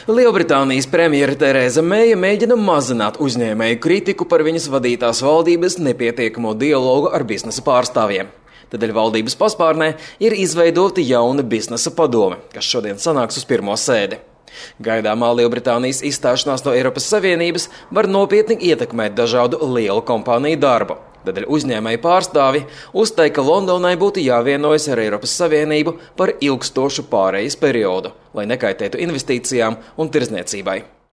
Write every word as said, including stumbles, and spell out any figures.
Lielbritānijas premjere Tereza Meija mēģina mazināt uzņēmēju kritiku par viņas vadītās valdības nepietiekamo dialogu ar biznesa pārstāvjiem. Tādēļ valdības paspārnē ir izveidota jauna biznesa padome, kas šodien sanāks uz pirmo sēdi. Gaidāmā Lielbritānijas izstāšanās no Eiropas Savienības var nopietni ietekmēt dažādu lielu kompāniju darbu. Tādēļ uzņēmēju pārstāvi uzstāja, ka Londonai būtu jāvienojas ar Eiropas Savienību par ilgstošu pārejas periodu, lai nekaitētu investīcijām un tirdzniecībai.